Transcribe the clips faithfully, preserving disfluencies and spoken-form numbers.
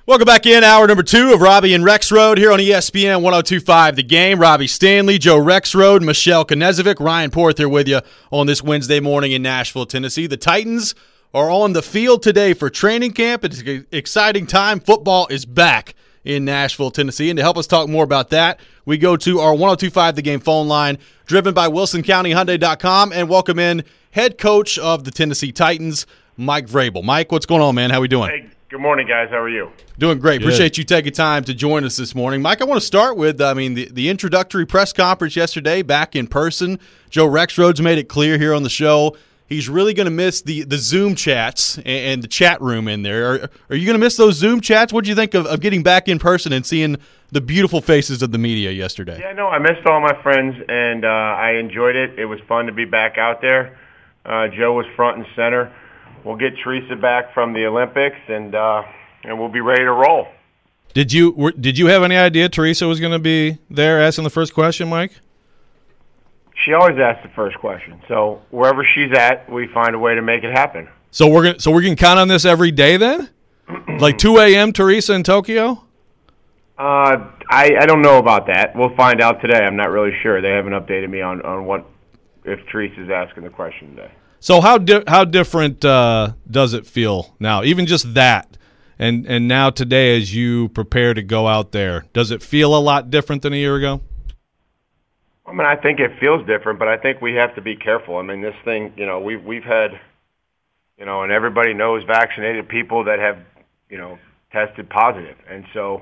Welcome back in, hour number two of Robbie and Rexrode here on E S P N one oh two point five The Game. Robbie Stanley, Joe Rexrode, Michelle Knezovic, Ryan Porth here with you on this Wednesday morning in Nashville, Tennessee. The Titans are on the field today for training camp. It's an exciting time. Football is back in Nashville, Tennessee. And to help us talk more about that, we go to our one oh two point five The Game phone line, driven by Wilson County Hyundai dot com, and welcome in head coach of the Tennessee Titans, Mike Vrabel. Mike, what's going on, man? How we doing? Hey, good morning, guys. How are you? Doing great. Good. Appreciate you taking time to join us this morning. Mike, I want to start with, I mean, the, the introductory press conference yesterday back in person. Joe Rexrode's made it clear here on the show he's really going to miss the, the Zoom chats and, and the chat room in there. Are, are you going to miss those Zoom chats? What do you think of, of getting back in person and seeing the beautiful faces of the media yesterday? Yeah, no, I missed all my friends, and uh, I enjoyed it. It was fun to be back out there. Uh, Joe was front and center. We'll get Teresa back from the Olympics, and uh, and we'll be ready to roll. Did you were, did you have any idea Teresa was going to be there asking the first question, Mike? She always asks the first question. So wherever she's at, we find a way to make it happen. So we're gonna so we're gonna count on this every day then, like two a.m. Teresa in Tokyo. Uh, I I don't know about that. We'll find out today. I'm not really sure. They haven't updated me on, on what if Teresa's asking the question today. So how di- how different uh, does it feel now? Even just that, and and now today as you prepare to go out there, does it feel a lot different than a year ago? I mean, I think it feels different, but I think we have to be careful. I mean, this thing, you know, we've we've had, you know, and everybody knows vaccinated people that have, you know, tested positive, and so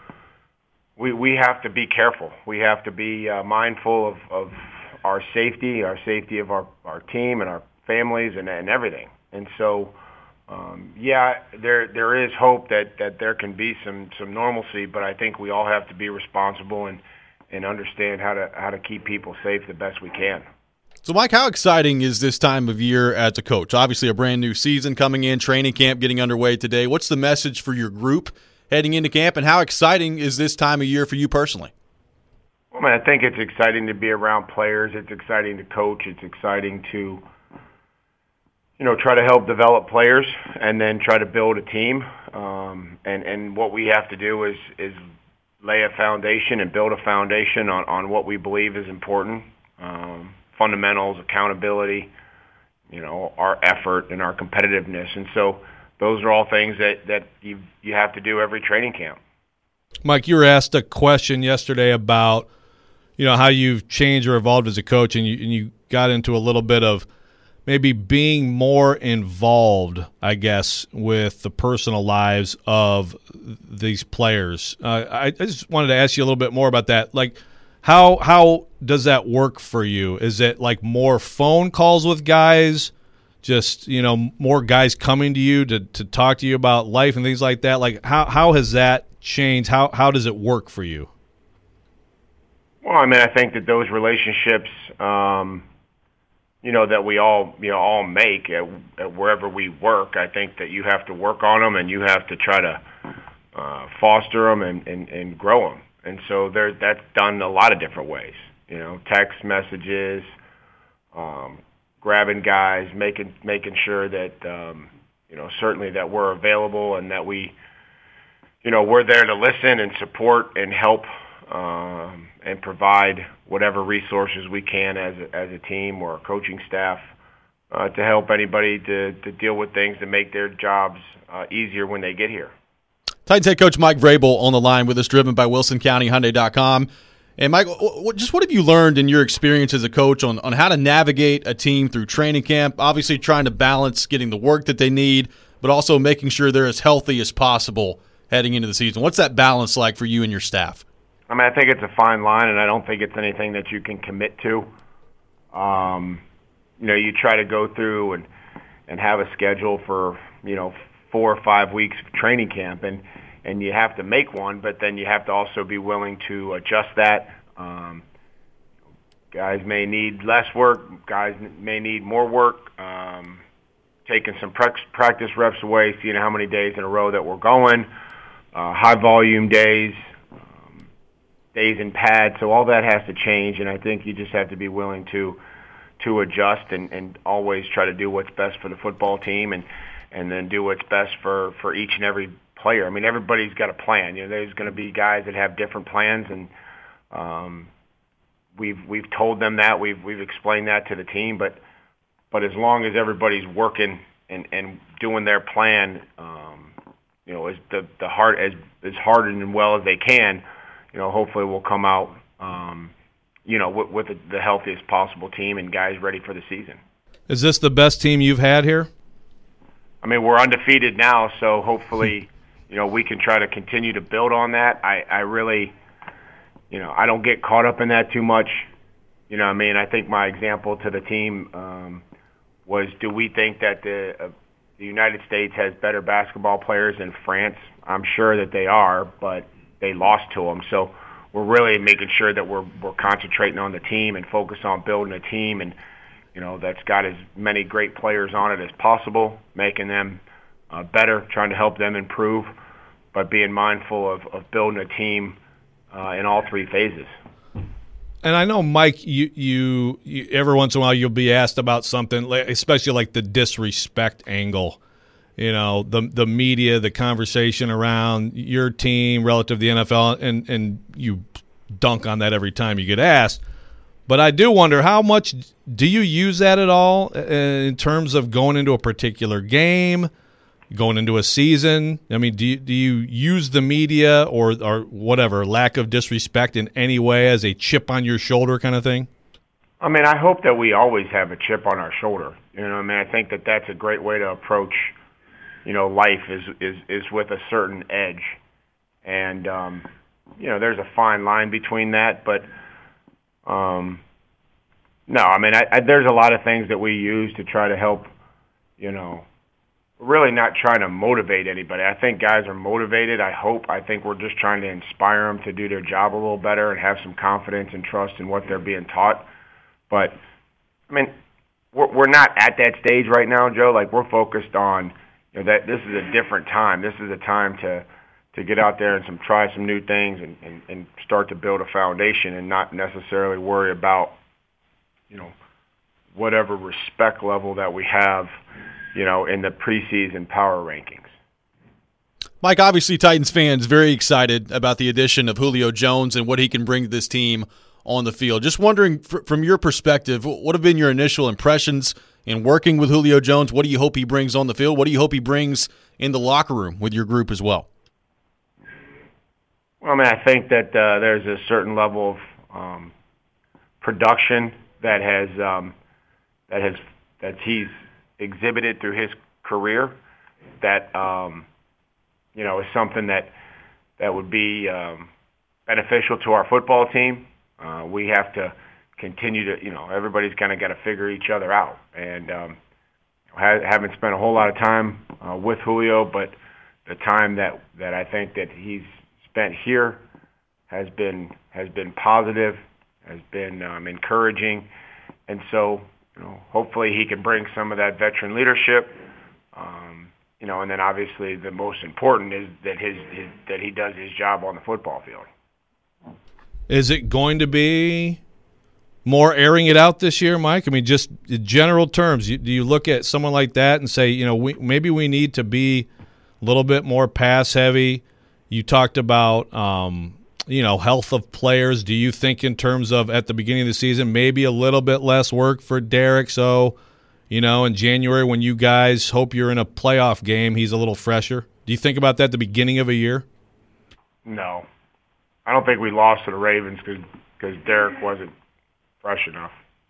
we we have to be careful. We have to be uh, mindful of, of our safety, our safety of our, our team and our families and, and everything. And so, um, yeah, there there is hope that, that there can be some, some normalcy, but I think we all have to be responsible and, and understand how to how to keep people safe the best we can. So, Mike, how exciting is this time of year as a coach? Obviously, a brand new season coming in, training camp getting underway today. What's the message for your group heading into camp, and how exciting is this time of year for you personally? Well, I mean, I think it's exciting to be around players. It's exciting to coach. It's exciting to, you know, try to help develop players and then try to build a team. Um, and, and what we have to do is, is lay a foundation and build a foundation on, on what we believe is important, um, fundamentals, accountability, you know, our effort and our competitiveness. And so those are all things that, that you, you have to do every training camp. Mike, you were asked a question yesterday about, you know, how you've changed or evolved as a coach, and you, and you got into a little bit of maybe being more involved, I guess, with the personal lives of these players. Uh, I, I just wanted to ask you a little bit more about that. Like, how how does that work for you? Is it like more phone calls with guys, just, you know, more guys coming to you to, to talk to you about life and things like that? Like, how how has that changed? How how does it work for you? Well, I mean, I think that those relationships, um, you know, that we all, you know, all make at, at wherever we work, I think that you have to work on them and you have to try to uh, foster them and, and, and grow them. And so there, that's done a lot of different ways, you know, text messages, um, grabbing guys, making making sure that, um, you know, certainly that we're available and that we, you know, we're there to listen and support and help um, and provide whatever resources we can as a, as a team or a coaching staff uh, to help anybody to, to deal with things to make their jobs uh, easier when they get here. Titans head coach Mike Vrabel on the line with us, driven by Wilson County Hyundai dot com. And, Mike, just what have you learned in your experience as a coach on, on how to navigate a team through training camp, obviously trying to balance getting the work that they need, but also making sure they're as healthy as possible heading into the season? What's that balance like for you and your staff? I mean, I think it's a fine line, and I don't think it's anything that you can commit to. Um, you know, you try to go through and, and have a schedule for, you know, four or five weeks of training camp, and, and you have to make one, but then you have to also be willing to adjust that. Um, guys may need less work. Guys may need more work. Um, taking some practice reps away, seeing how many days in a row that we're going, uh, high-volume days, um, days in pads. So all that has to change, and I think you just have to be willing to to adjust and, and always try to do what's best for the football team and, and then do what's best for, for each and every player. I mean, everybody's got a plan. You know, there's going to be guys that have different plans, and um, we've we've told them that. We've we've explained that to the team. But but as long as everybody's working and, and doing their plan, um, you know, as the the hard as as hard and well as they can, you know, hopefully we'll come out, um, you know, with, with the, the healthiest possible team and guys ready for the season. Is this the best team you've had here? I mean, we're undefeated now, so hopefully, you know, we can try to continue to build on that. I, I really, you know, I don't get caught up in that too much. You know what I mean? I think my example to the team um, was, do we think that the, uh, the United States has better basketball players than France? I'm sure that they are, but they lost to them. So we're really making sure that we're we're concentrating on the team and focus on building a team, and you know, that's got as many great players on it as possible, making them uh, better, trying to help them improve, but being mindful of, of building a team uh, in all three phases. And I know, Mike, you, you, you every once in a while you'll be asked about something, especially like the disrespect angle. You know, the the media, the conversation around your team relative to the N F L, and, and you dunk on that every time you get asked. But I do wonder, how much do you use that at all in terms of going into a particular game, going into a season? I mean, do you, do you use the media or, or whatever, lack of disrespect in any way as a chip on your shoulder kind of thing? I mean, I hope that we always have a chip on our shoulder. You know, I mean, I think that that's a great way to approach, you know, life is is, is with a certain edge. And, um, you know, there's a fine line between that, but Um, no, I mean, I, I, there's a lot of things that we use to try to help, you know, really not trying to motivate anybody. I think guys are motivated, I hope. I think we're just trying to inspire them to do their job a little better and have some confidence and trust in what they're being taught. But, I mean, we're, we're not at that stage right now, Joe. Like, we're focused on, you know, that this is a different time. This is a time to to get out there and some try some new things and, and, and start to build a foundation and not necessarily worry about, you know, whatever respect level that we have, you know, in the preseason power rankings. Mike, obviously Titans fans very excited about the addition of Julio Jones and what he can bring to this team on the field. Just wondering, from your perspective, what have been your initial impressions in working with Julio Jones? What do you hope he brings on the field? What do you hope he brings in the locker room with your group as well? Well, I mean, I think that uh, there's a certain level of um, production that has um, that has that he's exhibited through his career that um, you know is something that that would be um, beneficial to our football team. Uh, we have to continue to, you know, everybody's kind of got to figure each other out, and um, I haven't spent a whole lot of time uh, with Julio, but the time that that I think that he's spent here has been has been positive, has been um, encouraging, and so you know hopefully he can bring some of that veteran leadership, um, you know, and then obviously the most important is that his, his that he does his job on the football field. Is it going to be more airing it out this year, Mike? I mean, just in general terms, you, do you look at someone like that and say, you know, we, maybe we need to be a little bit more pass heavy? You talked about, um, you know, health of players. Do you think in terms of at the beginning of the season, maybe a little bit less work for Derek? So, you know, in January when you guys hope you're in a playoff game, he's a little fresher. Do you think about that at the beginning of a year? No. I don't think we lost to the Ravens because Derek wasn't fresh enough.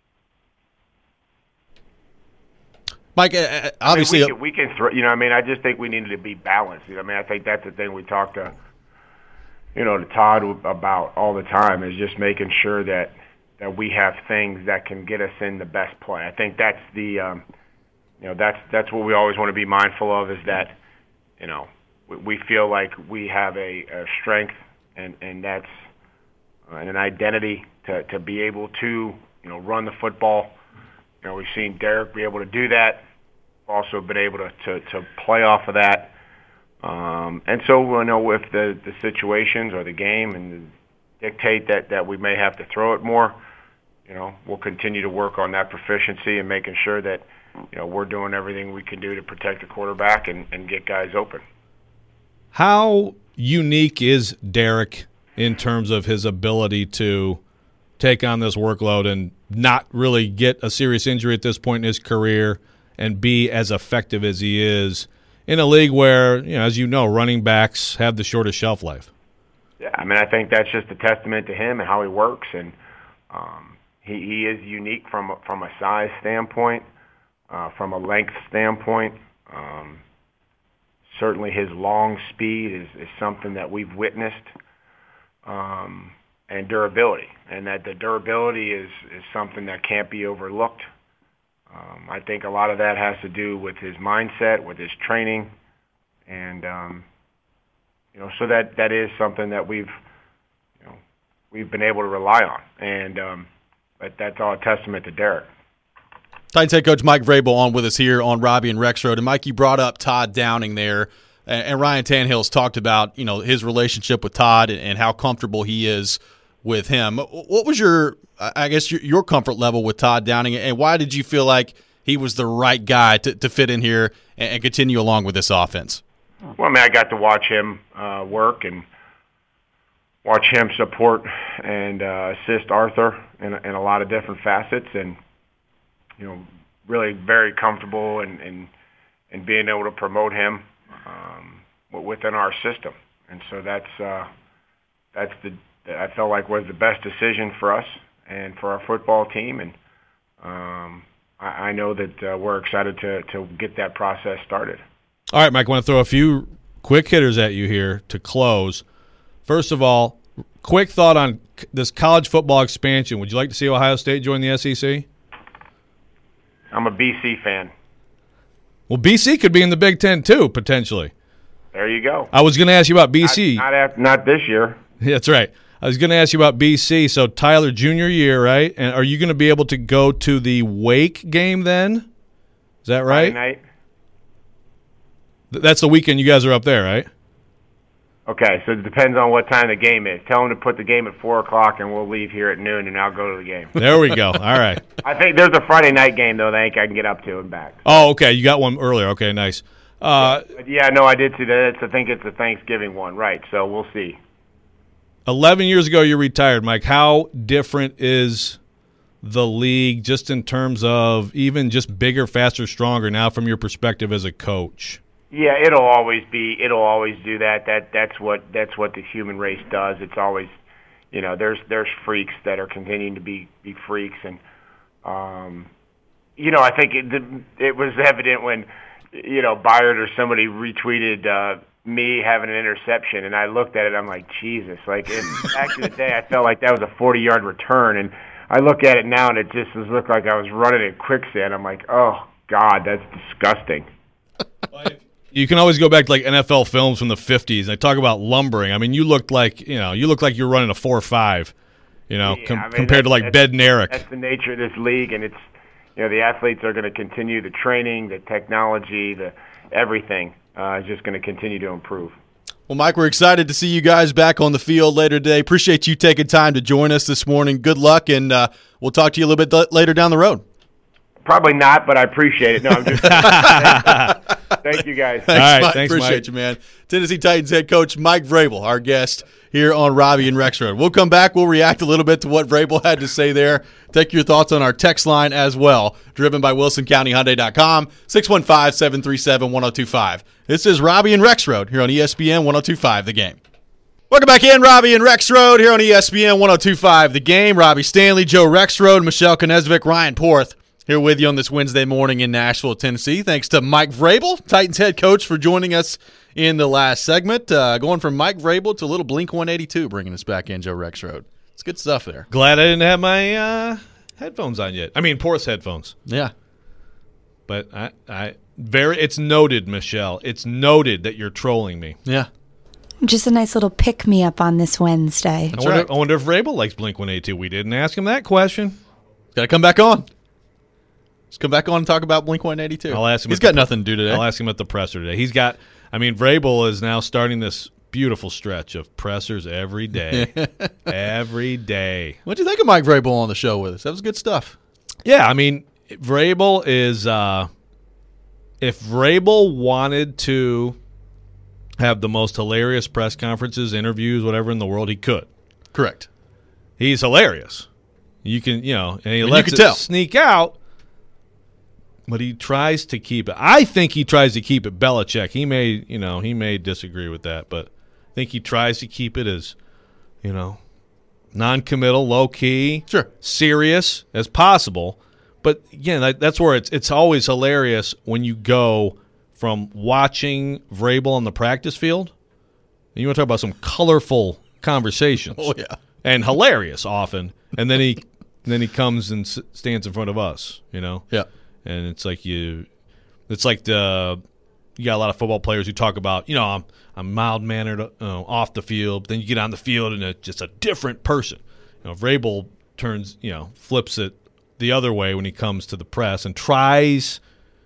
Mike, uh, obviously, I mean, we can, we can throw. You know, I mean, I just think we needed to be balanced. You know, I mean, I think that's the thing we talk to, you know, to Todd about all the time is just making sure that that we have things that can get us in the best play. I think that's the, um, you know, that's that's what we always want to be mindful of is that, you know, we, we feel like we have a, a strength and and that's uh, an identity to to be able to, you know, run the football. You know, we've seen Derek be able to do that. Also been able to, to, to play off of that. Um, and so, you know, if the, the situations or the game and dictate that, that we may have to throw it more, you know, we'll continue to work on that proficiency and making sure that, you know, we're doing everything we can do to protect the quarterback and, and get guys open. How unique is Derek in terms of his ability to take on this workload and not really get a serious injury at this point in his career and be as effective as he is in a league where, you know, as you know, running backs have the shortest shelf life? Yeah, I mean, I think that's just a testament to him and how he works, and um, he, he is unique from a, from a size standpoint, uh, from a length standpoint. Um, certainly, his long speed is, is something that we've witnessed, um, and durability, and that the durability is, is something that can't be overlooked. Um, I think a lot of that has to do with his mindset, with his training, and um, you know, so that, that is something that we've, you know, we've been able to rely on, and um, but that's all a testament to Derek. Titans head coach Mike Vrabel on with us here on Robbie and Rex Road, and Mike, you brought up Todd Downing there, and, and Ryan Tannehill's talked about, you know, his relationship with Todd and, and how comfortable he is with him. What was your, I guess, your, your comfort level with Todd Downing, and why did you feel like he was the right guy to, to fit in here and, and continue along with this offense? Well, I mean, I got to watch him uh, work and watch him support and uh, assist Arthur in, in a lot of different facets, and you know, really very comfortable in, in, in being able to promote him um, within our system. And so that's uh, that's the I felt like was the best decision for us and for our football team, and um, I, I know that uh, we're excited to, to get that process started. All right, Mike, I want to throw a few quick hitters at you here to close. First of all, quick thought on this college football expansion. Would you like to see Ohio State join the S E C? I'm a B C fan. Well, B C could be in the Big Ten too, potentially. There you go. I was going to ask you about B C. Not, not, after, not this year. Yeah, that's right. I was going to ask you about B C. So Tyler, junior year, right? And are you going to be able to go to the Wake game then? Is that right? Friday night. That's the weekend you guys are up there, right? Okay, so it depends on what time the game is. Tell them to put the game at four o'clock, and we'll leave here at noon, and I'll go to the game. There we go. All right. I think there's a Friday night game, though, that I think I can get up to and back. Oh, okay. You got one earlier. Okay, nice. Uh, yeah, no, I did see that. It's, I think it's a Thanksgiving one, right, so we'll see. eleven years ago, you retired, Mike. How different is the league just in terms of even just bigger, faster, stronger now from your perspective as a coach? Yeah, it'll always be. It'll always do that. That that's what that's what the human race does. It's always, you know, there's there's freaks that are continuing to be be freaks, and um, you know, I think it it was evident when, you know, Byard or somebody retweeted uh, me having an interception, and I looked at it. I'm like, Jesus! Like in, back in the day, I felt like that was a forty-yard return, and I look at it now, and it just was looked like I was running in quicksand. I'm like, oh God, that's disgusting. You can always go back to like N F L films from the fifties. And I talk about lumbering. I mean, you looked like you know, you looked like you're running a four five, you know, yeah, com- I mean, compared to like Bednarik. That's the nature of this league, and it's, you know, the athletes are going to continue the training, the technology, the everything uh, is just going to continue to improve. Well, Mike, we're excited to see you guys back on the field later today. Appreciate you taking time to join us this morning. Good luck, and uh, we'll talk to you a little bit th- later down the road. Probably not, but I appreciate it. No, I'm just thank you, guys. Thanks, All right, Mike. thanks, Appreciate Mike. you, man. Tennessee Titans head coach Mike Vrabel, our guest here on Robbie and Rex Road. We'll come back. We'll react a little bit to what Vrabel had to say there. Take your thoughts on our text line as well, driven by Wilson County Hyundai dot com, six one five, seven three seven, one oh two five. This is Robbie and Rex Road here on E S P N one oh two five The Game. Welcome back in, Robbie and Rex Road here on E S P N one oh two five The Game. Robbie Stanley, Joe Rexrode, Michelle Knezvik, Ryan Porth here with you on this Wednesday morning in Nashville, Tennessee. Thanks to Mike Vrabel, Titans head coach, for joining us in the last segment. Uh, going from Mike Vrabel to a little Blink one eighty-two, bringing us back in, Joe Rexrode. It's good stuff there. Glad I didn't have my uh, headphones on yet. I mean, Porth's headphones. Yeah. But I, I very. It's noted, Michelle. It's noted that you're trolling me. Yeah. Just a nice little pick-me-up on this Wednesday. I wonder, right. I wonder if Vrabel likes Blink one eighty-two. We didn't ask him that question. Got to come back on. Let's come back on and talk about Blink one eighty-two. I'll ask him. He's at got the, nothing to do today. I'll ask him at the presser today. He's got. I mean, Vrabel is now starting this beautiful stretch of pressers every day, every day. What'd you think of Mike Vrabel on the show with us? That was good stuff. Yeah, I mean, Vrabel is. Uh, if Vrabel wanted to have the most hilarious press conferences, interviews, whatever in the world he could. Correct. He's hilarious. You can, you know, and he And lets you it can tell. sneak out, but he tries to keep it. I think he tries to keep it Belichick. He may, you know, he may disagree with that, but I think he tries to keep it as, you know, non-committal, low-key, Sure. serious as possible. But again, that, that's where it's it's always hilarious when you go from watching Vrabel on the practice field, and you want to talk about some colorful conversations. Oh, yeah. And hilarious often, and then he then he comes and s- stands in front of us, you know. Yeah. And it's like you, it's like the you got a lot of football players who talk about, you know, I'm I'm mild mannered uh, off the field, but then you get on the field and it's just a different person. You know, Vrabel turns, you know, flips it the other way when he comes to the press and tries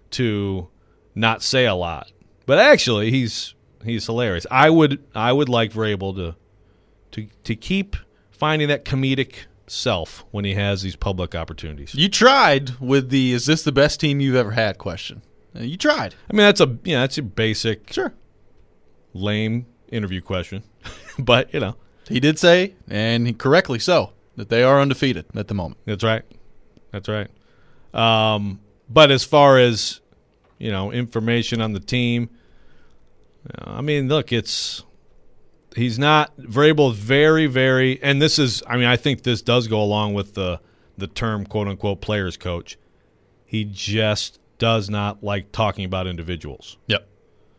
to not say a lot, but actually he's he's hilarious. I would I would like Vrabel to to to keep finding that comedic self when he has these public opportunities. You tried with the "Is this the best team you've ever had?" question. Uh, You tried. I mean, that's a yeah, that's a basic, Sure. lame interview question, but you know He did say, and he correctly so, that they are undefeated at the moment. that's right, that's right. Um, but as far as you know, information on the team, uh, I mean, look, it's he's not Vrabel is very, very, and this is, I mean, I think this does go along with the the term "quote unquote" players coach. He just does not like talking about individuals. Yep.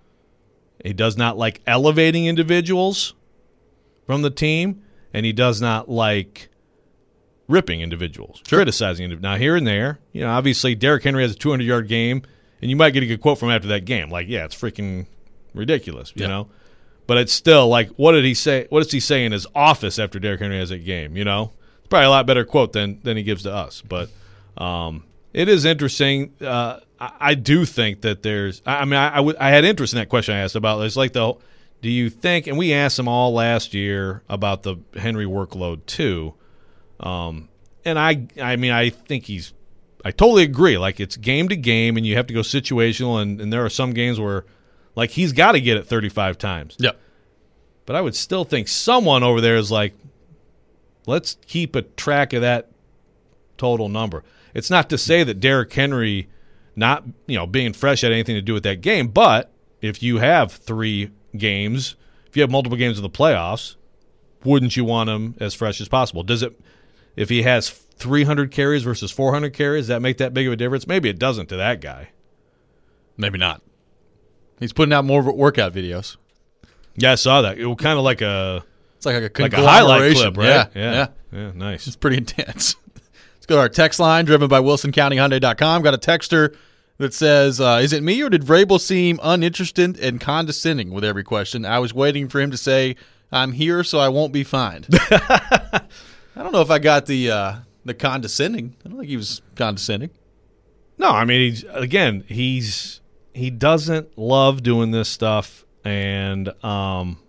He does not like elevating individuals from the team, and he does not like ripping individuals, Sure. criticizing individuals. Now, here and there, you know, obviously Derrick Henry has a two hundred yard game, and you might get a good quote from him after that game. Like, yeah, it's freaking ridiculous, you Yeah. know? But it's still like, what did he say? What does he say in his office after Derrick Henry has that game, you know? It's probably a lot better quote than, than he gives to us. But um, it is interesting. Uh, I, I do think that there's – I mean, I, I, w- I had interest in that question I asked about. It's like the – do you think – and we asked them all last year about the Henry workload too. Um, and I I mean, I think he's – I totally agree. Like, it's game to game, and you have to go situational, and, and there are some games where, like, he's got to get it thirty-five times. Yep. But I would still think someone over there is like, let's keep a track of that total number. It's not to say that Derrick Henry not, you know, being fresh had anything to do with that game, but if you have three games, if you have multiple games in the playoffs, wouldn't you want him as fresh as possible? Does it, if he has three hundred carries versus four hundred carries, does that make that big of a difference? Maybe it doesn't to that guy. Maybe not. He's putting out more workout videos. Yeah, I saw that. It was kind of like a It's like a like a highlight conglomeration. clip, right? Yeah, yeah, yeah. yeah, nice. It's pretty intense. Let's go to our text line, driven by Wilson County Hyundai dot com. Got a texter that says, uh, is it me or did Vrabel seem uninterested and condescending with every question? I was waiting for him to say, I'm here so I won't be fined. I don't know if I got the uh, the condescending. I don't think he was condescending. No, I mean, he's, again, he's he doesn't love doing this stuff, and um,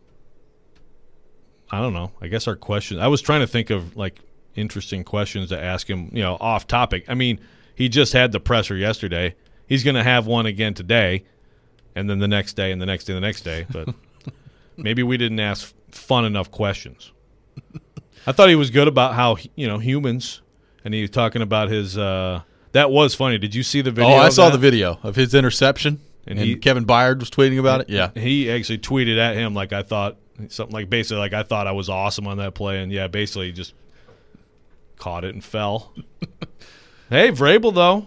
I don't know. I guess our question. I was trying to think of like interesting questions to ask him, you know, off topic. I mean, he just had the presser yesterday. He's going to have one again today, and then the next day, and the next day, and the next day. But maybe we didn't ask fun enough questions. I thought he was good about how, you know, humans, and he was talking about his. Uh, that was funny. Did you see the video? Oh, I of saw that? the video of his interception, And and, he- Kevin Byard was tweeting about it. Yeah. He actually tweeted at him like I thought something like basically like I thought I was awesome on that play, and yeah, basically he just caught it and fell. Hey, Vrabel though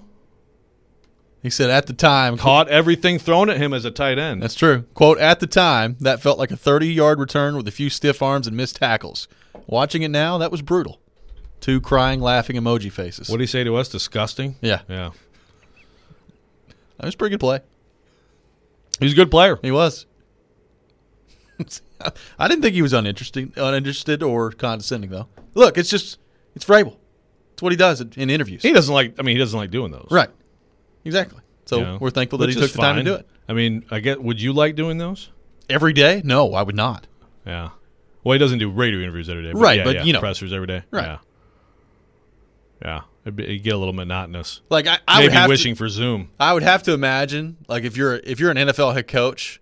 He said at the time, caught everything thrown at him as a tight end. that's true. Quote, at the time, that felt like a thirty-yard return with a few stiff arms and missed tackles. Watching it now, that was brutal. Two crying, laughing emoji faces. What did he say to us? Disgusting. Yeah. Yeah, That was a pretty good play. he's a good player. He was. I didn't think he was uninterested, uninterested or condescending, though. Look, it's just, it's Vrabel. It's what he does in, in interviews. He doesn't like. I mean, he doesn't like doing those. Right. Exactly. So You know, we're thankful that which he is took the time to fine. do it. I mean, I get. Would you like doing those? Every day? No, I would not. Yeah. Well, he doesn't do radio interviews every day. But Right, yeah, but, yeah, you know. pressers every day. Right. Yeah. Yeah. It'd, be, it'd get a little monotonous. Like I, I would Maybe have wishing to, for Zoom. I would have to imagine, like if you're if you're an N F L head coach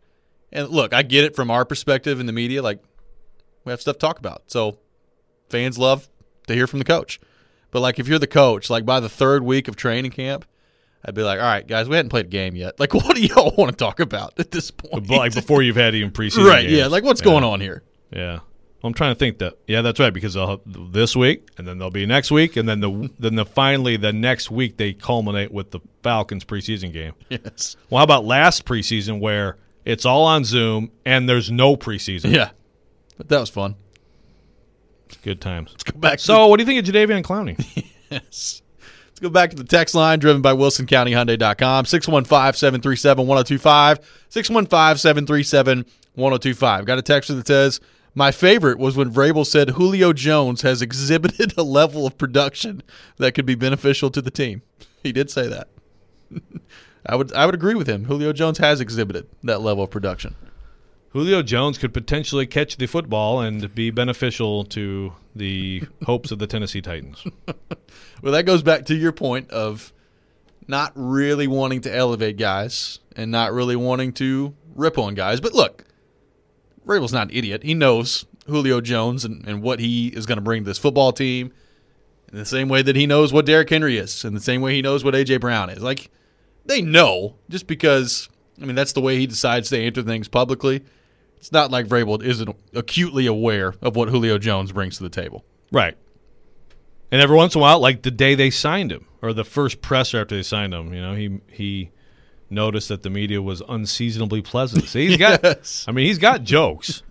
And look, I get it from our perspective in the media. Like, we have stuff to talk about. So fans love to hear from the coach. But, like, if you're the coach, like, by the third week of training camp, I'd be like, all right, guys, we hadn't played a game yet. Like, what do y'all want to talk about at this point? But like before you've had even preseason right, games. yeah. Like, what's yeah. going on here? Yeah. Well, I'm trying to think that. Yeah, that's right, because they'll have this week, and then they'll be next week, and then the then the finally the next week they culminate with the Falcons preseason game. Yes. Well, how about last preseason where it's all on Zoom and there's no preseason? Yeah. But that was fun. Good times. Let's go back to So, what do you think of Jadeveon Clowney? Yes. Let's go back to the text line driven by Wilson County Hyundai dot com. six one five, seven three seven, one oh two five. six one five, seven three seven, one oh two five. Got a texter that says, my favorite was when Vrabel said Julio Jones has exhibited a level of production that could be beneficial to the team. He did say that. I would I would agree with him. Julio Jones has exhibited that level of production. Julio Jones could potentially catch the football and be beneficial to the hopes of the Tennessee Titans. Well, that goes back to your point of not really wanting to elevate guys and not really wanting to rip on guys. But look, Vrabel's not an idiot. He knows Julio Jones and, and what he is going to bring to this football team in the same way that he knows what Derrick Henry is, in the same way he knows what A J. Brown is. Like, they know just because, I mean, that's the way he decides to enter things publicly. It's not like Vrabel isn't acutely aware of what Julio Jones brings to the table. Right. And every once in a while, like the day they signed him, or the first presser after they signed him, you know, he he noticed that the media was unseasonably pleasant. See, he's got, Yes. I mean, he's got jokes.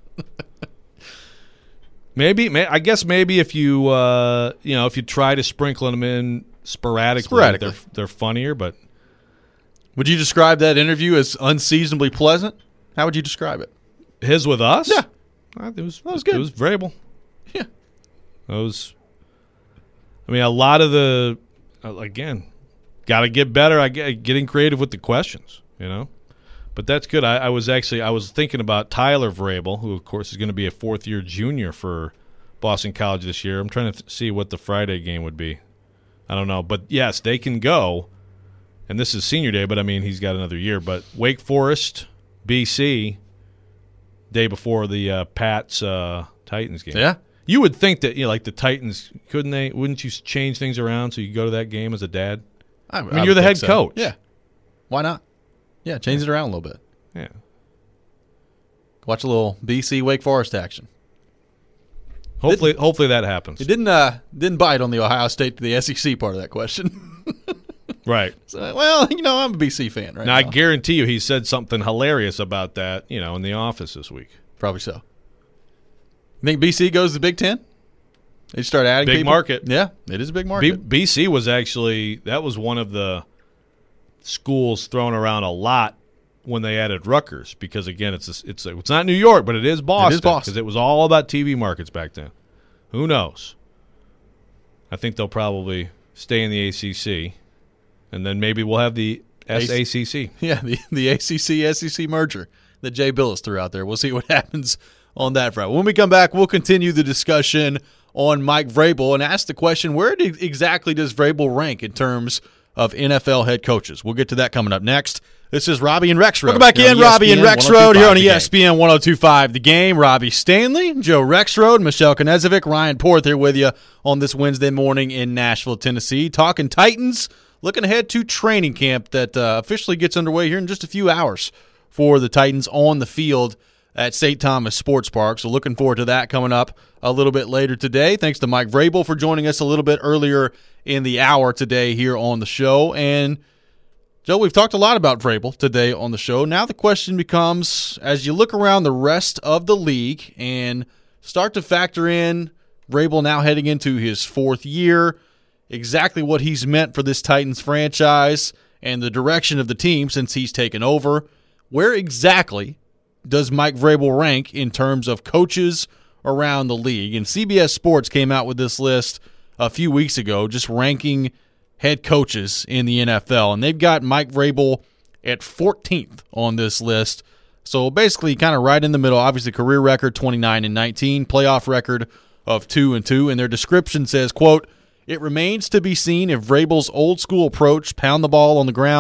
Maybe, may, I guess maybe if you, uh, you know, if you try to sprinkle them in sporadically, Sporadically. they're they're funnier. But Would you describe that interview as unseasonably pleasant? How would you describe it? his with us, Yeah. uh, it was That was good. It was Vrabel. Yeah. It was. I mean, a lot of the uh, again, got to get better. I get getting creative with the questions, you know. But that's good. I, I was actually I was thinking about Tyler Vrabel, who of course is going to be a fourth year junior for Boston College this year. I'm trying to th- see what the Friday game would be. I don't know, but yes, they can go. And this is senior day, but I mean he's got another year. But Wake Forest, B C, day before the uh, Pats uh, Titans game. Yeah. You would think that, you know, like the Titans, couldn't they? Wouldn't you change things around so you could go to that game as a dad? I, I mean, you're the head coach. Yeah. Why not? Yeah, change it around a little bit. Yeah. Watch a little B C Wake Forest action. Hopefully, hopefully that happens. It didn't uh, didn't bite on the Ohio State to the S E C part of that question. Right. So, well, you know, I'm a B C fan right Now, now. I guarantee you he said something hilarious about that, you know, in the office this week. Probably so. You think B C goes to the Big Ten? They start adding Big people? market. Yeah, it is a big B- market. BC was actually, that was one of the schools thrown around a lot when they added Rutgers because, again, it's a, it's a, it's not New York, but it is Boston. It is Boston. Because it was all about T V markets back then. Who knows? I think they'll probably stay in the A C C, and then maybe we'll have the S A C C. Yeah, the, the A C C S E C merger that Jay Billis threw out there. We'll see what happens on that front. When we come back, we'll continue the discussion on Mike Vrabel and ask the question, where do, exactly does Vrabel rank in terms of N F L head coaches? We'll get to that coming up next. This is Robbie and Rex Road. Welcome back Here in, on Robbie and E S P N Rex Road here on The E S P N one oh two point five The Game. Robbie Stanley, Joe Rexrode, Michelle Knezovic, Ryan Porth here with you on this Wednesday morning in Nashville, Tennessee. Talking Titans, looking ahead to training camp that uh, officially gets underway here in just a few hours for the Titans on the field at Saint Thomas Sports Park. So looking forward to that coming up a little bit later today. Thanks to Mike Vrabel for joining us a little bit earlier in the hour today here on the show. And Joe, we've talked a lot about Vrabel today on the show. Now the question becomes, as you look around the rest of the league and start to factor in Vrabel now heading into his fourth year, exactly what he's meant for this Titans franchise and the direction of the team since he's taken over, where exactly does Mike Vrabel rank in terms of coaches around the league? And C B S Sports came out with this list a few weeks ago, just ranking head coaches in the N F L, and they've got Mike Vrabel at fourteenth on this list. So basically kind of right in the middle. Obviously career record twenty-nine and nineteen, playoff record of two and two, and their description says, quote, "It remains to be seen if Vrabel's old school approach, pound the ball on the ground,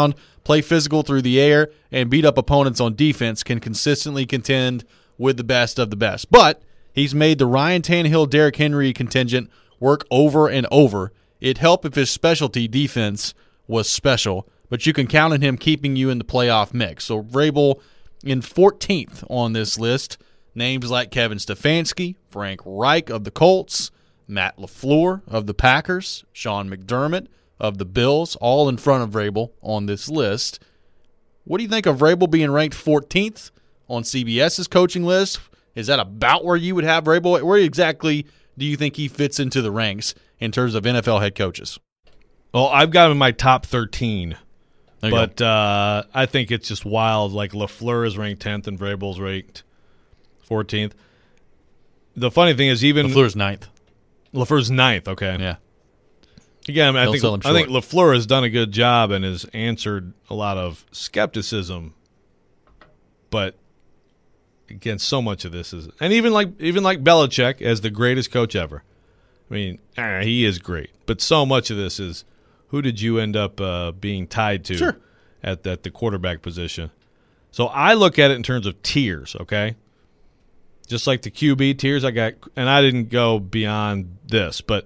play physical through the air, and beat up opponents on defense, can consistently contend with the best of the best. But he's made the Ryan Tannehill, Derrick Henry contingent work over and over. It'd help if his specialty defense was special, but you can count on him keeping you in the playoff mix. So Vrabel in fourteenth on this list. Names like Kevin Stefanski, Frank Reich of the Colts, Matt LaFleur of the Packers, Sean McDermott of the Bills, all in front of Vrabel on this list. What do you think of Vrabel being ranked fourteenth on CBS's coaching list? Is that about where you would have Vrabel? Where exactly do you think he fits into the ranks in terms of N F L head coaches? Well, I've got him in my top thirteen, There you but uh, I think it's just wild. Like LaFleur is ranked tenth and Vrabel's ranked fourteenth. The funny thing is, even LaFleur's ninth. LaFleur's ninth. Okay, Yeah. Again, I, mean, I Don't think sell him I think short. LaFleur has done a good job and has answered a lot of skepticism. But again, so much of this is, and even like even like Belichick as the greatest coach ever. I mean, eh, he is great, but so much of this is, who did you end up uh, being tied to Sure. at, at the quarterback position? So I look at it in terms of tiers, okay? Just like the Q B tiers, I got, and I didn't go beyond this, but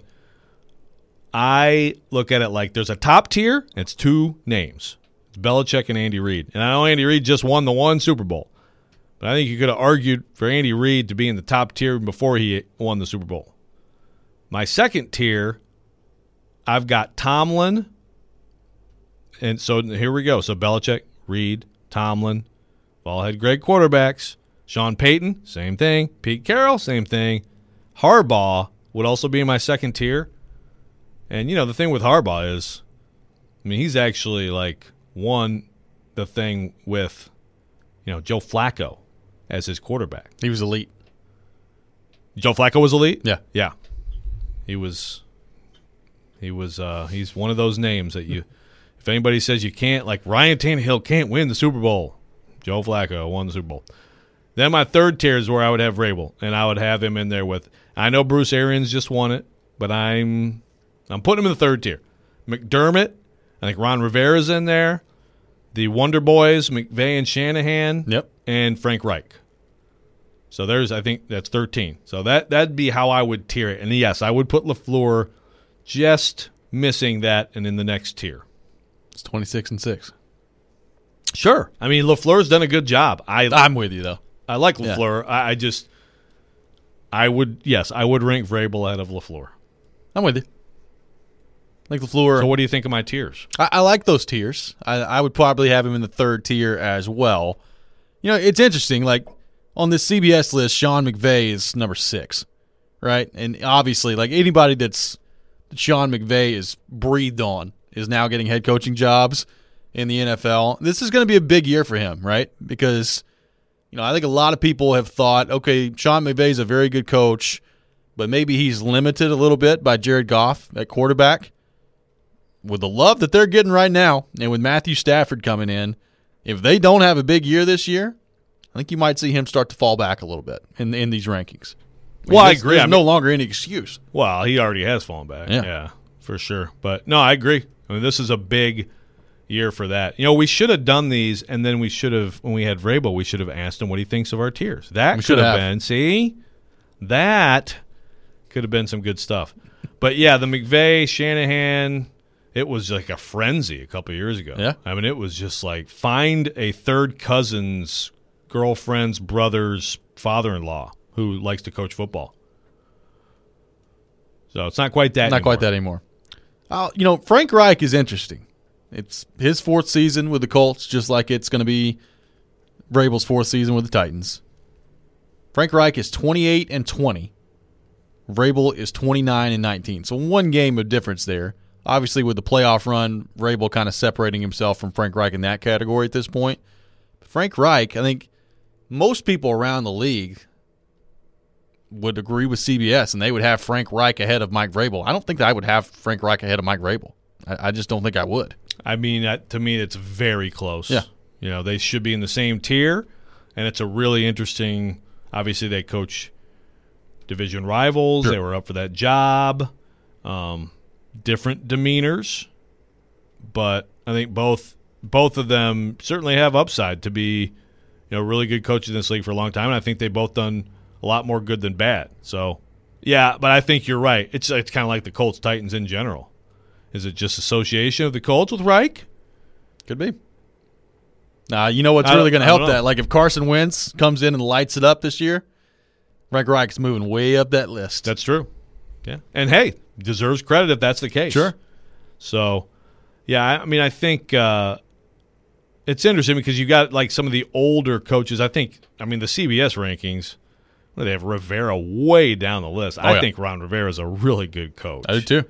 I look at it like there's a top tier, and it's two names. It's Belichick and Andy Reid. And I know Andy Reid just won the one Super Bowl, but I think you could have argued for Andy Reid to be in the top tier before he won the Super Bowl. My second tier, I've got Tomlin. And so here we go. So Belichick, Reid, Tomlin, all had great quarterbacks. Sean Payton, same thing. Pete Carroll, same thing. Harbaugh would also be in my second tier. And, you know, the thing with Harbaugh is, I mean, he's actually, like, won the thing with, you know, Joe Flacco as his quarterback. He was elite. Joe Flacco was elite? Yeah. Yeah. He was he was uh, he's one of those names that you, if anybody says you can't, like Ryan Tannehill can't win the Super Bowl, Joe Flacco won the Super Bowl. Then my third tier is where I would have Vrabel, and I would have him in there with, I know Bruce Arians just won it, but I'm I'm putting him in the third tier. McDermott, I think Ron Rivera's in there, the Wonder Boys, McVay and Shanahan, Yep. and Frank Reich. So there's, I think that's thirteen. So that, that'd be how I would tier it. And yes, I would put LaFleur just missing that and in the next tier. It's twenty-six and six. Sure. I mean, LaFleur's done a good job. I I'm with you, though. I like Yeah. LaFleur. I, I just, I would, yes, I would rank Vrabel out of LaFleur. I'm with you. Like LaFleur. So what do you think of my tiers? I, I like those tiers. I, I would probably have him in the third tier as well. You know, it's interesting. Like, on this C B S list, Sean McVay is number six, right? And obviously, like, anybody that's that Sean McVay is breathed on is now getting head coaching jobs in the N F L. This is going to be a big year for him, right? Because, you know, I think a lot of people have thought, okay, Sean McVay is a very good coach, but maybe he's limited a little bit by Jared Goff at quarterback. With the love that they're getting right now, and with Matthew Stafford coming in, if they don't have a big year this year, I think you might see him start to fall back a little bit in in these rankings. Well, I there's- agree. There's I no mean- longer any excuse. Well, he already has fallen back. Yeah. Yeah, for sure. But no, I agree. I mean, this is a big year for that. You know, we should have done these, and then we should have, when we had Vrabel, we should have asked him what he thinks of our tiers. That We could should have have. been, see, that could have been some good stuff. But yeah, the McVay, Shanahan, it was like a frenzy a couple of years ago. Yeah. I mean, it was just like find a third cousin's girlfriend's brother's father-in-law who likes to coach football. So it's not quite that Not anymore. quite that anymore. Uh, you know, Frank Reich is interesting. It's his fourth season with the Colts, just like it's going to be Vrabel's fourth season with the Titans. Frank Reich is twenty-eight and twenty. Vrabel is twenty-nine and nineteen. So one game of difference there. Obviously, with the playoff run, Vrabel kind of separating himself from Frank Reich in that category at this point. But Frank Reich, I think most people around the league would agree with C B S, and they would have Frank Reich ahead of Mike Vrabel. I don't think that I would have Frank Reich ahead of Mike Vrabel. I, I just don't think I would. I mean, that, to me, it's very close. Yeah. You know, they should be in the same tier, and it's a really interesting – obviously, they coach division rivals. Sure. They were up for that job. Um, different demeanors, but I think both both of them certainly have upside to be, you know, really good coaches in this league for a long time, and I think they've both done a lot more good than bad. So, yeah, but I think you're right. It's it's kind of like the Colts Titans in general. Is it just association of the Colts with Reich? Could be. Nah, you know what's I really going to help don't know. that? Like if Carson Wentz comes in and lights it up this year, Frank Reich's moving way up that list. That's true. Yeah, and hey, deserves credit if that's the case. Sure. So, yeah, I I mean, I think uh, it's interesting because you got like some of the older coaches. I think, I mean, the C B S rankings, well, they have Rivera way down the list. I yeah. think Ron Rivera is a really good coach. I do too.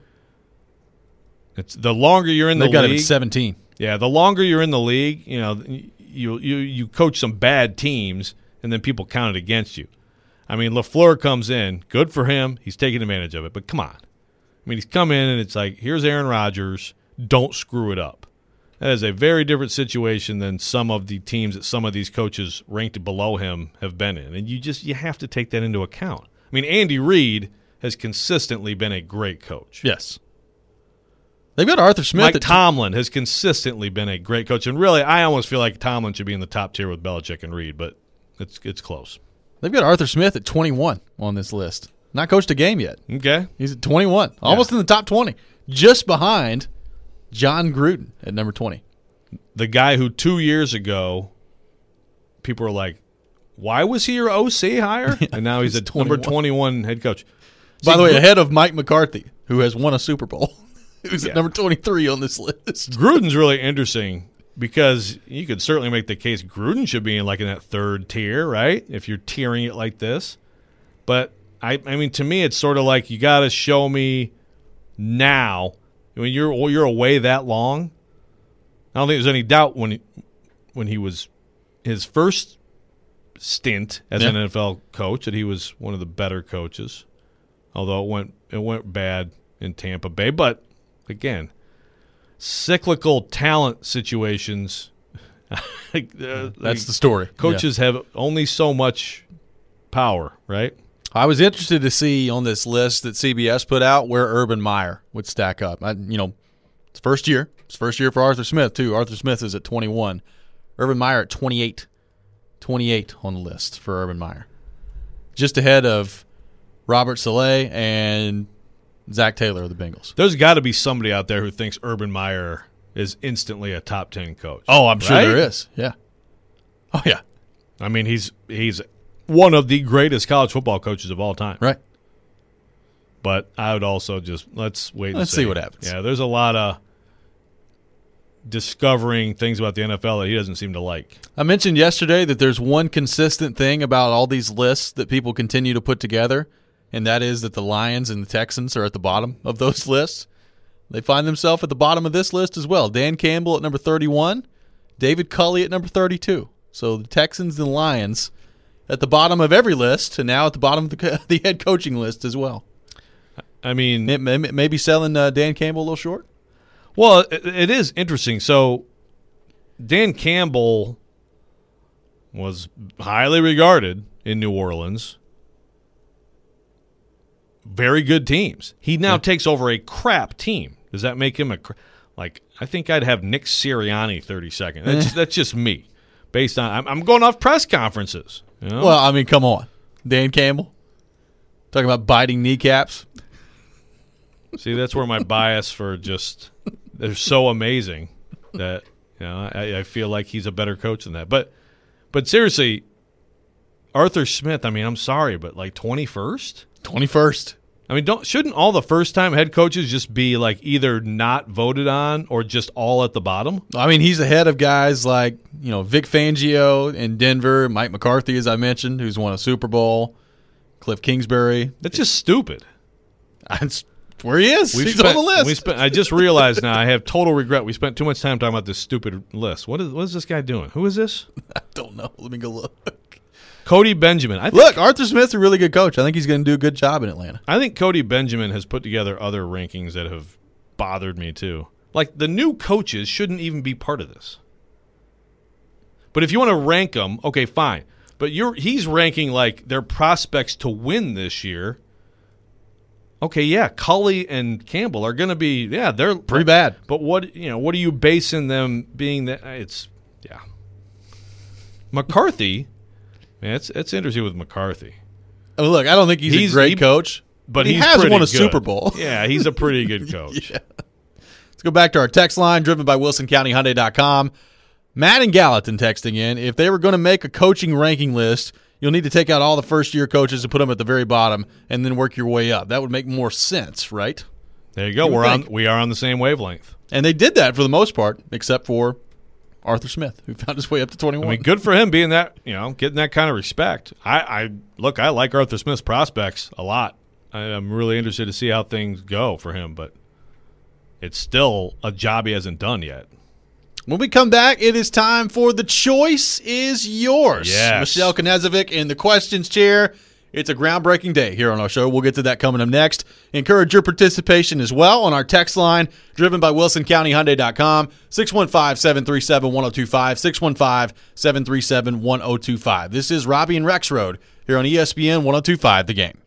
It's the longer you're in They the got him league. at seventeen. Yeah, the longer you're in the league, you know, you you you coach some bad teams, and then people count it against you. I mean, LaFleur comes in, good for him. He's taking advantage of it, but come on. I mean, he's come in, and it's like, here's Aaron Rodgers. Don't screw it up. That is a very different situation than some of the teams that some of these coaches ranked below him have been in, and you just you have to take that into account. I mean, Andy Reid has consistently been a great coach. Yes. They've got Arthur Smith. Mike at Tomlin has consistently been a great coach, and really, I almost feel like Tomlin should be in the top tier with Belichick and Reid, but it's it's close. They've got Arthur Smith at twenty-one on this list. Not coached a game yet. Okay, He's at twenty-one, almost in the top twenty, just behind John Gruden at number twenty. the guy who two years ago people were like, "Why was he your O C hire?" And now he's, he's a number twenty-one. twenty-one head coach. By See, the way, Gru- ahead of Mike McCarthy, who has won a Super Bowl, who's Yeah. at number twenty-three on this list. Gruden's really interesting because you could certainly make the case Gruden should be in like in that third tier, right? If you're tiering it like this. But I, I mean, to me, it's sort of like you got to show me now. When you're you're away that long, I don't think there's any doubt when he, when he was his first stint as Yeah. an N F L coach that he was one of the better coaches. Although it went it went bad in Tampa Bay, but again, cyclical talent situations. like, uh, That's like, the story. coaches have only so much power, right? I was interested to see on this list that C B S put out where Urban Meyer would stack up. I, you know, it's first year. It's first year for Arthur Smith, too. Arthur Smith is at twenty-one. Urban Meyer at twenty-eight. twenty-eight on the list for Urban Meyer. Just ahead of Robert Saleh and Zach Taylor of the Bengals. There's got to be somebody out there who thinks Urban Meyer is instantly a top ten coach. Oh, I'm sure Right? there is. Yeah. Oh, yeah. I mean, he's he's one of the greatest college football coaches of all time. Right. But I would also just let's wait and Let's see what happens. Yeah, there's a lot of discovering things about the N F L that he doesn't seem to like. I mentioned yesterday that there's one consistent thing about all these lists that people continue to put together, and that is that the Lions and the Texans are at the bottom of those lists. They find themselves at the bottom of this list as well. Dan Campbell at number thirty-one, David Culley at number thirty-two. So the Texans and Lions at the bottom of every list, and now at the bottom of the, the head coaching list as well. I mean, It may- Maybe selling uh, Dan Campbell a little short? well, it, it is interesting. So Dan Campbell was highly regarded in New Orleans. Very good teams. He now Yeah. takes over a crap team. Does that make him a cr- like? I think I'd have Nick Sirianni thirty-second. That's that's just me, based on I'm, I'm going off press conferences. You know? Well, I mean, come on. Dan Campbell? Talking about biting kneecaps? See, that's where my bias for just they're so amazing that you know I, I feel like he's a better coach than that. But but seriously, Arthur Smith. I mean, I'm sorry, but like twenty-first. twenty-first. I mean, don't shouldn't all the first-time head coaches just be like either not voted on or just all at the bottom? I mean, he's ahead of guys like, you know, Vic Fangio in Denver, Mike McCarthy, as I mentioned, who's won a Super Bowl, Cliff Kingsbury. That's just stupid. That's where he is. We He's spent- on the list. We spent. I just realized now I have total regret. We spent too much time talking about this stupid list. What is what is this guy doing? Who is this? I don't know. Let me go look. Cody Benjamin. I think, Look, Arthur Smith's a really good coach. I think he's going to do a good job in Atlanta. I think Cody Benjamin has put together other rankings that have bothered me too. Like the new coaches shouldn't even be part of this. But if you want to rank them, okay, fine. But you're he's ranking like their prospects to win this year. Okay, yeah, Cully and Campbell are going to be, yeah, they're Pretty bad. But what you know, what are you basing them being that? It's yeah, McCarthy. Man, it's it's interesting with McCarthy. I mean, look, I don't think he's, He's- a great he- coach, But he he's has pretty won a good. Super Bowl. Yeah, he's a pretty good coach. Yeah. Let's go back to our text line, driven by Wilson County Hyundai dot com. Matt and Gallatin texting in. If they were going to make a coaching ranking list, you'll need to take out all the first-year coaches and put them at the very bottom and then work your way up. That would make more sense, right? There you go. You would We're on. think. We are on the same wavelength. And they did that for the most part, except for Arthur Smith, who found his way up to twenty-one. I mean, good for him being that, you know, getting that kind of respect. I, I look, I like Arthur Smith's prospects a lot. I, I'm really interested to see how things go for him, but it's still a job he hasn't done yet. When we come back, it is time for The Choice is Yours. Yes. Michelle Knezovic in the questions chair. It's a groundbreaking day here on our show. We'll get to that coming up next. Encourage your participation as well on our text line, driven by Wilson County Hyundai dot com, six one five, seven three seven, one oh two five, six one five, seven three seven, one oh two five. This is Robbie and Rex Road here on E S P N one oh two five The Game.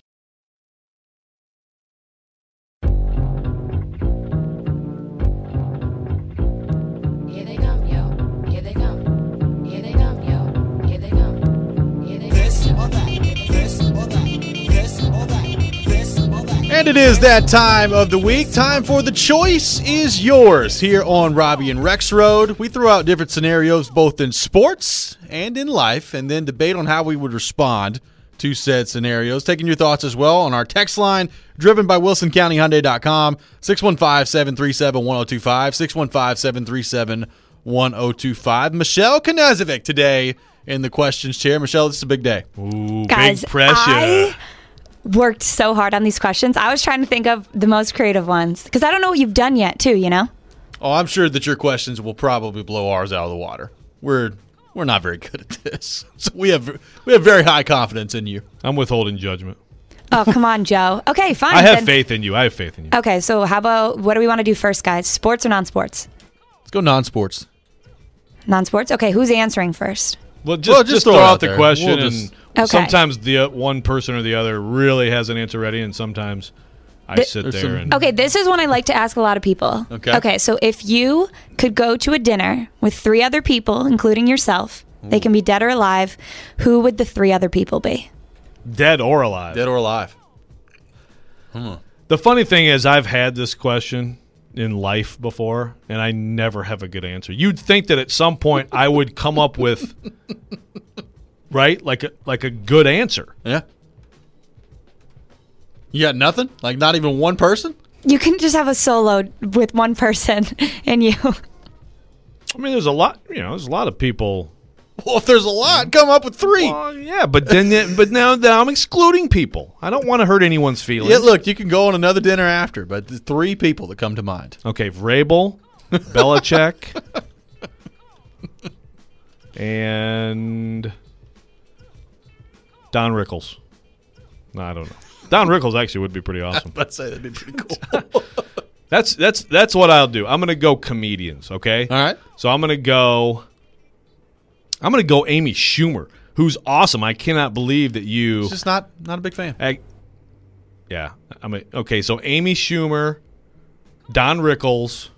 Here they come, yo. Here they come. Here they come, yo. Here they come. Here they come. This or that, this or that, this or that, this or that. And it is that time of the week. Time for The Choice is Yours here on Robbie and Rex Road. We throw out different scenarios both in sports and in life and then debate on how we would respond to said scenarios. Taking your thoughts as well on our text line, driven by Wilson County Hyundai dot com, six one five, seven three seven, one oh two five, six one five, seven three seven, one oh two five. Michelle Knezovic today in the questions chair. Michelle, this is a big day. Ooh, Guys, big pressure. I worked so hard on these questions. I was trying to think of the most creative ones because I don't know what you've done yet, too, you know? Oh, I'm sure that your questions will probably blow ours out of the water. We're we're not very good at this, so we have we have very high confidence in you. I'm withholding judgment. Oh, come on, Joe. Okay, fine. I have then. faith in you. I have faith in you. Okay, so how about what do we want to do first, guys? Sports or non-sports? Let's go non-sports. Non-sports? Okay, who's answering first? Well, just, Well, just just throw throw it out out the there. question, We'll and just- Okay. sometimes the uh, one person or the other really has an answer ready, and sometimes I The- sit There's there some- and Okay, this is one I like to ask a lot of people. Okay. Okay, so if you could go to a dinner with three other people, including yourself, they can be dead or alive, who would the three other people be? dead or alive. Dead or alive. The funny thing is, I've had this question in life before, and I never have a good answer. You'd think that at some point I would come up with, right, like a like a good answer. Yeah. You got nothing? Like not even one person? You can just have a solo with one person and you. I mean, there's a lot. You know, there's a lot of people. Well, if there's a lot, come up with three. Well, yeah, but then, but now that I'm excluding people, I don't want to hurt anyone's feelings. Yeah, look, you can go on another dinner after, but the three people that come to mind. Okay, Vrabel, Belichick, and Don Rickles. No, I don't know. Don Rickles actually would be pretty awesome. I'd say that'd be pretty cool. That's that's that's what I'll do. I'm gonna go comedians. Okay. All right. So I'm gonna go. I'm gonna go Amy Schumer, who's awesome. I cannot believe that you. It's just not not a big fan. I, yeah. I mean, okay. So Amy Schumer, Don Rickles,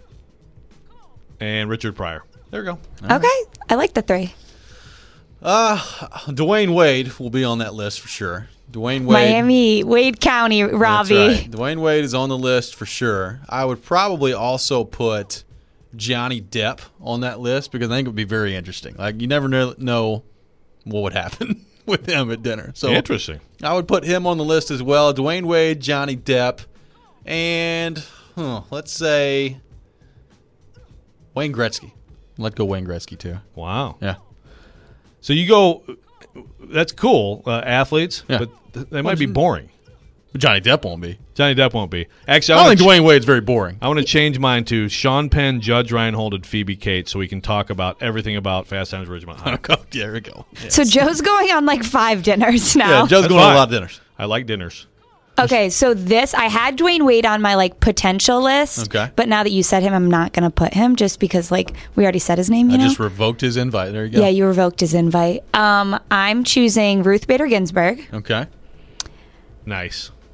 and Richard Pryor. There we go. Okay, I like the three. Uh, Dwayne Wade will be on that list for sure. Dwayne Wade. Miami, Wade County, Robbie. That's right. Dwayne Wade is on the list for sure. I would probably also put Johnny Depp on that list because I think it would be very interesting. Like you never know, know what would happen with him at dinner. So Interesting. I would put him on the list as well. Dwayne Wade, Johnny Depp, and huh, let's say Wayne Gretzky. Let go Wayne Gretzky too. Wow. Yeah. So you go. That's cool, uh, athletes, Yeah. but th- they might be boring. Johnny Depp won't be. Johnny Depp won't be. Actually, I I, don't want think to Dwayne Wade's very boring. I want to change mine to Sean Penn, Judge Reinhold, and Phoebe Cates, so we can talk about everything about Fast Times at Ridgemont High. There we go. Yeah, So Joe's going on like five dinners now. yeah Joe's That's going to a fine. lot of dinners. I like dinners. Okay, so this, I had Dwayne Wade on my like potential list. Okay. But now that you said him, I'm not going to put him just because like we already said his name, you I know? just revoked his invite. There you go. Yeah, you revoked his invite. Um, I'm choosing Ruth Bader Ginsburg. Okay. Nice.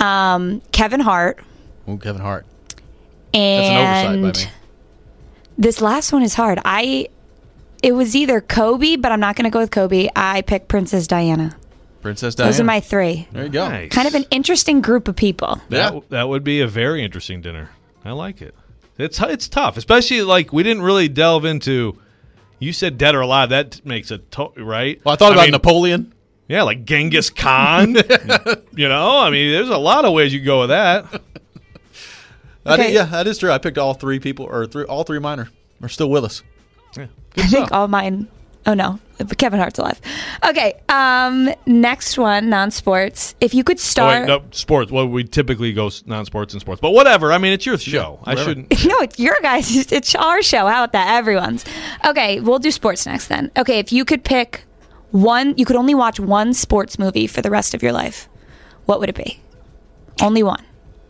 um, Kevin Hart, Ooh, Kevin Hart. That's an and oversight by me. this last one is hard. I it was either Kobe, but I'm not going to go with Kobe. I picked Princess Diana. Princess Diana. Those are my three. There you go. Nice. Kind of an interesting group of people. That, Yeah. that would be a very interesting dinner. I like it. It's it's tough, especially like we didn't really delve into. You said dead or alive. That makes it to- right. Well, I thought about mean, Napoleon. Yeah, like Genghis Khan. You know, I mean, there's a lot of ways you can go with that. I did- Okay. yeah, that is true. I picked all three people, or three, all three of mine are, are still with us. Yeah. I think all mine. Oh no, Kevin Hart's alive. Okay. Um. Next one, non-sports. If you could Oh, star. wait, no, sports. Well, we typically go s- non-sports and sports, but whatever. I mean, it's your show. I whatever. shouldn't. No, it's your guys. It's our show. How about that? Everyone's. Okay, we'll do sports next then. Okay, if you could pick one, you could only watch one sports movie for the rest of your life. What would it be? Only one.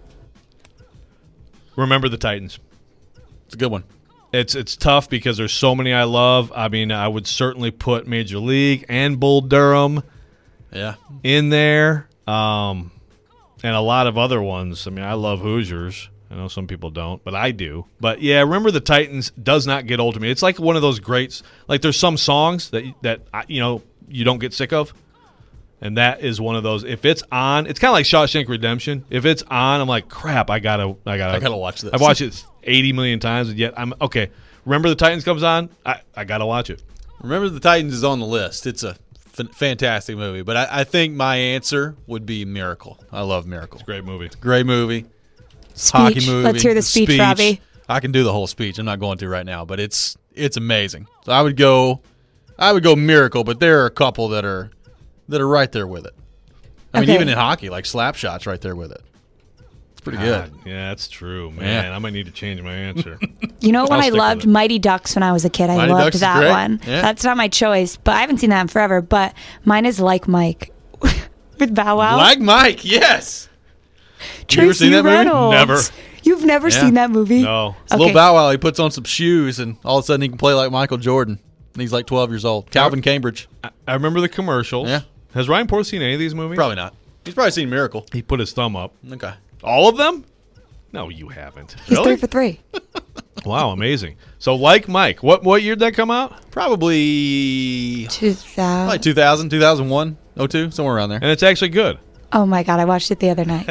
Remember the Titans. It's a good one. It's it's tough because there's so many I love. I mean, I would certainly put Major League and Bull Durham Yeah. in there, um, and a lot of other ones. I mean, I love Hoosiers. I know some people don't, but I do. But yeah, remember the Titans does not get old to me. It's like one of those greats. Like there's some songs that that I- you know you don't get sick of, and that is one of those. If it's on, it's kind of like Shawshank Redemption. If it's on, I'm like, crap, I gotta, I gotta, I gotta watch this. I've watched it eighty million times, and yet I'm okay. Remember the Titans comes on, I, I gotta watch it. Remember the Titans is on the list. It's a f- fantastic movie, but I, I think my answer would be Miracle. I love Miracle. Great movie. Great movie. Speech. Hockey movie. Let's hear the speech, Robbie. I can do the whole speech. I'm not going to right now, but it's it's amazing. So I would go, I would go Miracle, but there are a couple that are that are right there with it. I mean, Okay. even in hockey, like Slapshot's right there with it. It's pretty good. God, yeah, that's true, man. Yeah. I might need to change my answer. You know what I'll one I stick with loved? it. Mighty Ducks when I was a kid. I Mighty loved Ducks is that great. one. Yeah. That's not my choice, but I haven't seen that in forever. But mine is Like Mike with Bow Wow. Like Mike, yes. Tracy you ever seen that movie? Reynolds. Never. You've never Yeah. seen that movie? No. It's a Okay. little Bow Wow. He puts on some shoes, and all of a sudden he can play like Michael Jordan. And he's like twelve years old. Calvin Cambridge. I, I remember the commercials. Yeah. Has Ryan Porter seen any of these movies? Probably not. He's probably seen Miracle. He put his thumb up. Okay. All of them? No, you haven't. He's Really? three for three. Wow, amazing. So, like Mike, what what year did that come out? Probably, two thousand. probably two thousand, two thousand one, oh two, somewhere around there. And it's actually good. Oh my God, I watched it the other night.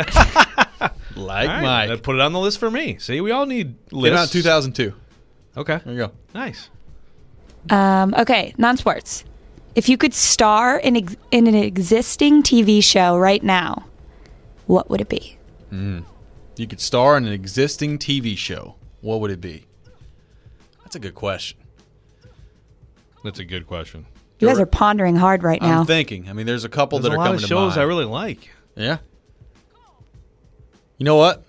Like All right, Mike. that put it on the list for me. See, we all need Came out in lists. two thousand two. Okay, There you go. nice. um, okay, non-sports. If you could star in, ex- in an existing T V show right now, what would it be? You could star in an existing T V show. What would it be? That's a good question. That's a good question. You guys are pondering hard right now. I'm thinking. I mean, there's a couple There's that a are lot coming of to shows mind. I really like. Yeah. You know what?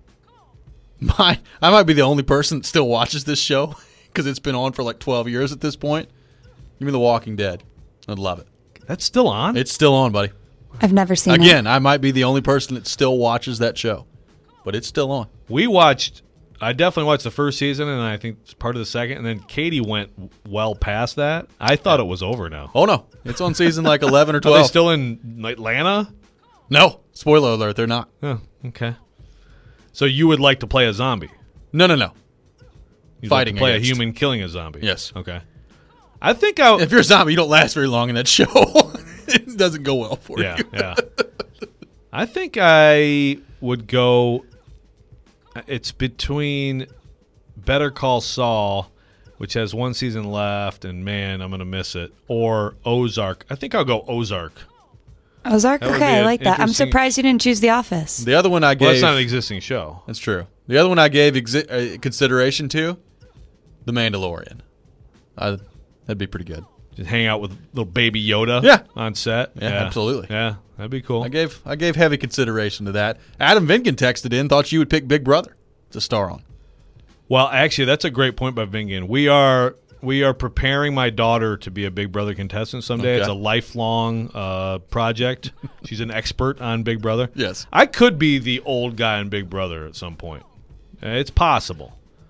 My, I might be the only person that still watches this show because it's been on for like twelve years at this point. Give me The Walking Dead. I'd love it. That's still on? It's still on, buddy. I've never seen it. Again, I might be the only person that still watches that show, but it's still on. We watched, I definitely watched the first season, and I think it's part of the second, and then Katie went well past that. I thought it was over now. Oh no, it's on season like eleven or Are they twelve. still in Atlanta? No, spoiler alert, they're not. Oh, okay. So you would like to play a zombie? No, no, no. You'd Fighting like to play against. a human killing a zombie? Yes. Okay. I think I. If you're a zombie, you don't last very long in that show. It doesn't go well for yeah, you. yeah. I think I would go. It's between Better Call Saul, which has one season left, and man, I'm gonna miss it, or Ozark. I think I'll go Ozark. Ozark? That would Okay, be I an like that. I'm interesting- surprised you didn't choose The Office. The other one I Well, gave. that's not an existing show. That's true. The other one I gave exi- uh, consideration to, The Mandalorian. I, that'd be pretty good. Just hang out with little baby Yoda. Yeah. On set. Yeah, absolutely. Yeah, that'd be cool. I gave I gave heavy consideration to that. Adam Vinkin texted in, thought you would pick Big Brother to star on. Well, actually, that's a great point by Vingan. We are we are preparing my daughter to be a Big Brother contestant someday. Okay. It's a lifelong uh, project. She's an expert on Big Brother. Yes. I could be the old guy in Big Brother at some point. Uh, It's possible.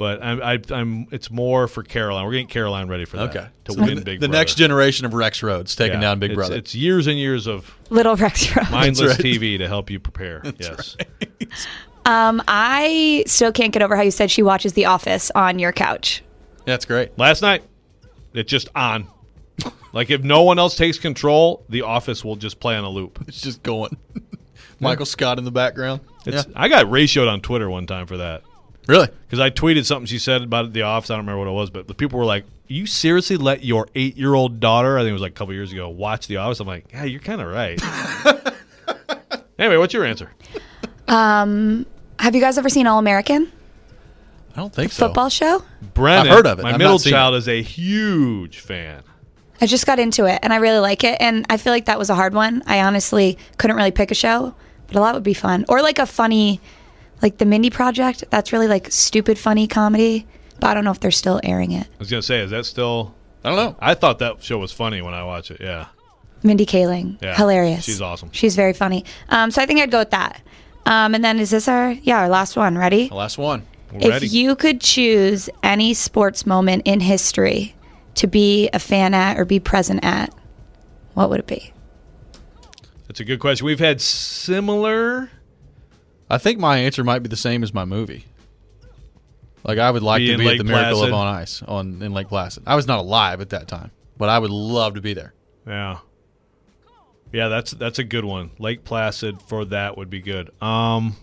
But I'm, I, I'm. It's more for Caroline. We're getting Caroline ready for that. Okay. To So win the, Big the Brother. next generation of Rex Rhodes taking Yeah, down Big it's, Brother. It's years and years of Little Rex Rhodes. mindless right. T V to help you prepare. yes. Um, I still can't get over how you said she watches The Office on your couch. That's great. Last night, it's just on. Like if no one else takes control, The Office will just play on a loop. It's just going. Michael Scott in the background. It's, yeah. I got ratioed on Twitter one time for that. Really? Because I tweeted something she said about The Office. I don't remember what it was, but the people were like, you seriously let your eight-year-old daughter, I think it was like a couple years ago, watch The Office? I'm like, yeah, you're kind of right. Anyway, what's your answer? Um, have you guys ever seen All American? I don't think so. Football show? Brennan, I've heard of it. my I've middle not seen child it. is a huge fan. I just got into it and I really like it. And I feel like that was a hard one. I honestly couldn't really pick a show, but a lot would be fun. Or like a funny, like the Mindy Project. That's really like stupid, funny comedy. But I don't know if they're still airing it. I was going to say, is that still... I don't know. I thought that show was funny when I watched it, yeah. Mindy Kaling. Yeah, Hilarious. she's awesome. She's very funny. Um, so I think I'd go with that. Um, and then is this our, yeah, our last one. Ready? The last one. We're If ready. you could choose any sports moment in history to be a fan at or be present at, what would it be? That's a good question. We've had similar... I think my answer might be the same as my movie. Like I would like Be to in be at Lake the Miracle Placid? of on Ice on in Lake Placid. I was not alive at that time, but I would love to be there. Yeah. Yeah, that's that's a good one. Lake Placid for that would be good. Um,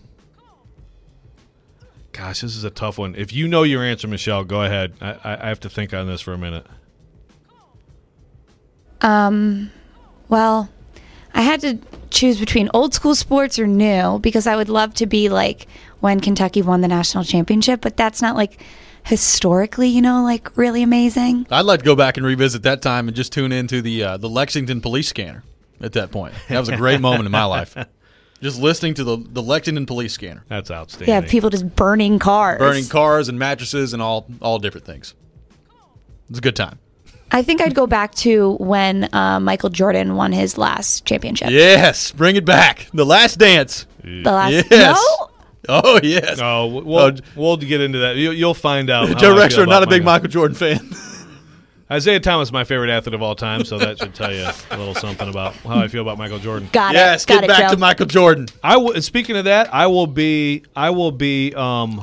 gosh, this is a tough one. If you know your answer, Michelle, go ahead. I, I, I have to think on this for a minute. Um, well, I had to choose between old school sports or new because I would love to be like when Kentucky won the national championship, but that's not like historically, you know, like really amazing. I'd like to go back and revisit that time and just tune into the uh, the Lexington police scanner at that point. That was a great moment in my life. Just listening to the, the Lexington police scanner. That's outstanding. Yeah, people just burning cars. Burning cars and mattresses and all all different things. It's a good time. I think I'd go back to when uh, Michael Jordan won his last championship. Yes, bring it back. The Last Dance. The last Yes. no? Oh, yes. No, we'll, Oh, we'll get into that. You, you'll find out. how Joe I feel Rexrode, not about a big Michael. Michael Jordan fan. Isaiah Thomas is my favorite athlete of all time, so that should tell you a little something about how I feel about Michael Jordan. Got Yes, it. Got get it, back Joe. to Michael Jordan. I will. Speaking of that, I will be. I will be. Um,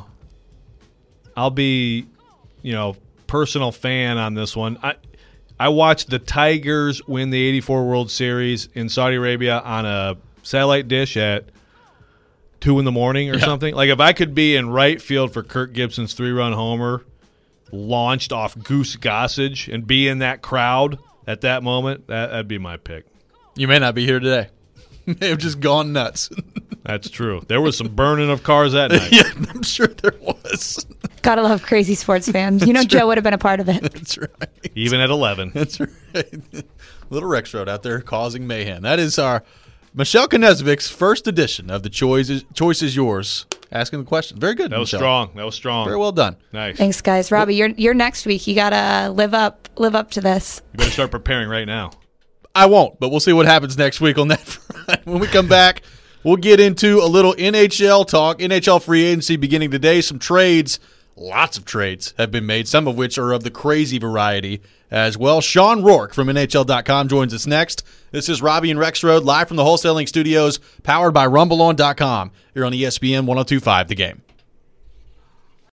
I'll be, you know, personal fan on this one. I I watched the Tigers win the eighty-four World Series in Saudi Arabia on a satellite dish at two in the morning or something. Like if I could be in right field for Kirk Gibson's three-run homer, launched off Goose Gossage, and be in that crowd at that moment, that, that'd be my pick. You may not be here today. You may have just gone nuts. That's true. There was some burning of cars that night. Yeah, I'm sure there was. Gotta love crazy sports fans. You know, Joe would have been a part of it. That's right. Even at eleven. That's right. Little Rex Road out there causing mayhem. That is our Michelle Konezovic's first edition of the Choice is, Choice is Yours. Asking the question. Very good. That was Michelle. strong. That was strong. Very well done. Nice. Thanks, guys. Robbie, you're you're next week. You gotta live up live up to this. You better start preparing right now. I won't, but we'll see what happens next week on that front. When we come back, we'll get into a little N H L talk, N H L free agency beginning today. Some trades, lots of trades have been made, some of which are of the crazy variety as well. Sean Rourke from N H L dot com joins us next. This is Robbie and Rex Road live from the Wholesaling Studios, powered by Rumble On dot com here on E S P N one oh two point five The Game.